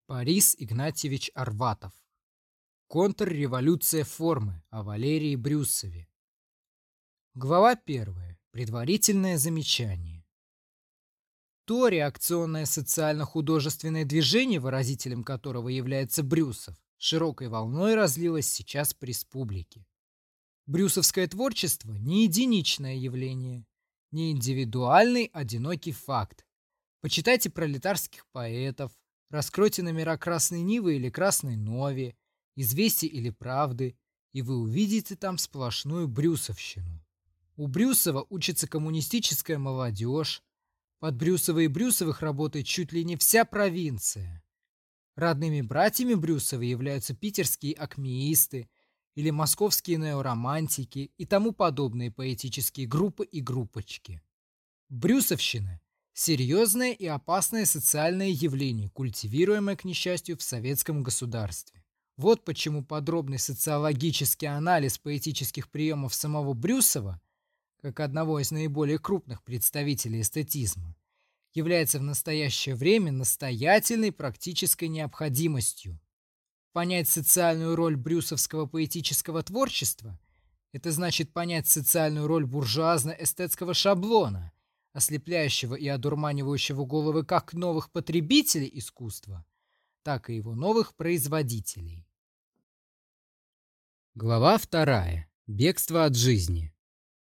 Борис Игнатьевич Арватов. Контрреволюция формы о Валерии Брюсове. Глава 1. Предварительное замечание. То реакционное социально-художественное движение, выразителем которого является Брюсов, широкой волной разлилось сейчас по республике. Брюсовское творчество не единичное явление, не индивидуальный одинокий факт. Почитайте пролетарских поэтов, раскройте номера «Красной Нивы» или «Красной Нови», «Известий» или «Правды», и вы увидите там сплошную брюсовщину. У Брюсова учится коммунистическая молодежь, под Брюсова и Брюсовых работает чуть ли не вся провинция. Родными братьями Брюсова являются питерские акмеисты или московские неоромантики и тому подобные поэтические группы и группочки. Брюсовщина – серьезное и опасное социальное явление, культивируемое, к несчастью, в советском государстве. Вот почему подробный социологический анализ поэтических приемов самого Брюсова, как одного из наиболее крупных представителей эстетизма, является в настоящее время настоятельной практической необходимостью. Понять социальную роль брюсовского поэтического творчества – это значит понять социальную роль буржуазно-эстетского шаблона, ослепляющего и одурманивающего головы как новых потребителей искусства, так и его новых производителей. Глава 2. Бегство от жизни.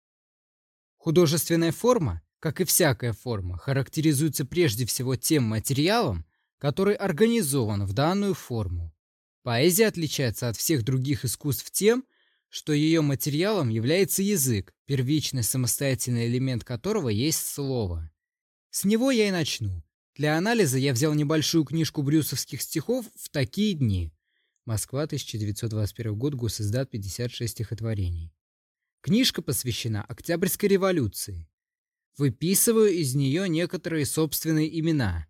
Художественная форма, как и всякая форма, характеризуется прежде всего тем материалом, который организован в данную форму. Поэзия отличается от всех других искусств тем, что ее материалом является язык, первичный самостоятельный элемент которого есть слово. С него я и начну. Для анализа я взял небольшую книжку брюсовских стихов в такие дни. Москва, 1921 год, госиздат, 56 стихотворений. Книжка посвящена Октябрьской революции. Выписываю из нее некоторые собственные имена.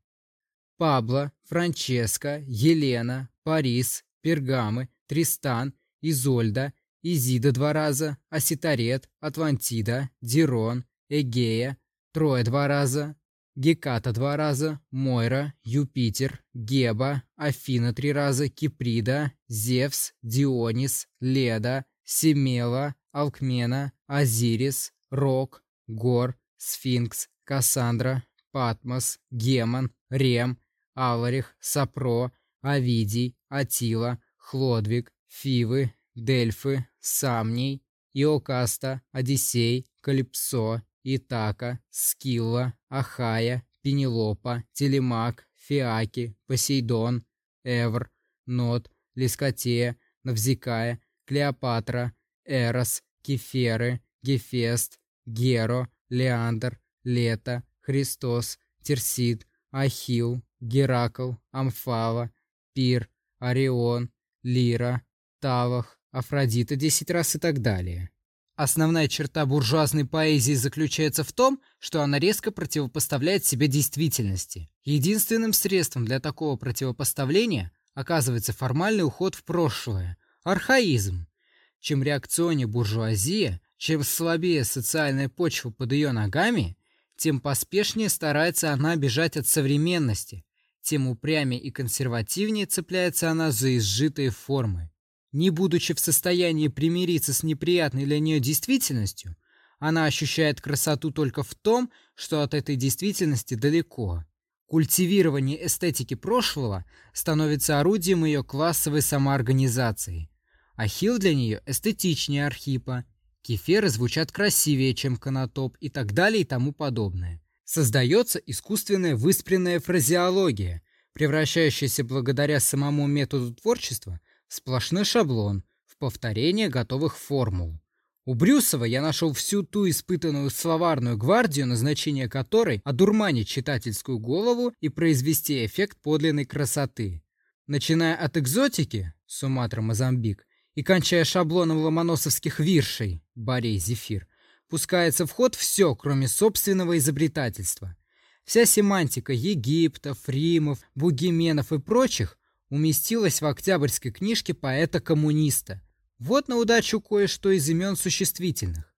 Пабло, Франческо, Елена, Парис, Пергамы, Тристан, Изольда, Изида 2 раза, Аситарет, Атлантида, Дирон, Эгея, Троя 2 раза, Геката 2 раза, Мойра, Юпитер, Геба, Афина 3 раза, Киприда, Зевс, Дионис, Леда, Семела, Алкмена, Азирис, Рок, Гор, Сфинкс, Кассандра, Патмос, Гемон, Рем, Аларих, Сапро, Овидий, Атила, Хлодвиг, Фивы, Дельфы, Самний, Иокаста, Одиссей, Калипсо, Итака, Скилла, Ахая, Пенелопа, Телемак, Фиаки, Посейдон, Эвр, Нот, Лискотея, Навзикая, Клеопатра, Эрос, Кеферы, Гефест, Геро, Леандр, Лето, Христос, Терсид, Ахилл, Геракл, Амфава, Пир, Орион, Лира, Тавах, Афродита 10 раз и так далее. Основная черта буржуазной поэзии заключается в том, что она резко противопоставляет себя действительности. Единственным средством для такого противопоставления оказывается формальный уход в прошлое, архаизм. Чем реакционнее буржуазия, чем слабее социальная почва под ее ногами, тем поспешнее старается она бежать от современности, тем упрямее и консервативнее цепляется она за изжитые формы. Не будучи в состоянии примириться с неприятной для нее действительностью, она ощущает красоту только в том, что от этой действительности далеко. Культивирование эстетики прошлого становится орудием ее классовой самоорганизации. Ахилл для нее эстетичнее Архипа, Кеферы звучат красивее, чем Конотоп и так далее и тому подобное. Создается искусственная выспренная фразеология, превращающаяся благодаря самому методу творчества в сплошной шаблон, в повторение готовых формул. У Брюсова я нашел всю ту испытанную словарную гвардию, назначение которой одурманить читательскую голову и произвести эффект подлинной красоты. Начиная от экзотики, Суматра, Мозамбик, и кончая шаблоном ломоносовских виршей, Борей, Зефир, пускается в ход все, кроме собственного изобретательства. Вся семантика Египтов, Римов, Бугименов и прочих уместилась в октябрьской книжке поэта-коммуниста. Вот на удачу кое-что из имен существительных.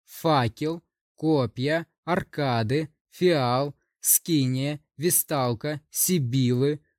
Факел, копья, аркады, фиал, скиния, висталка, сибилы,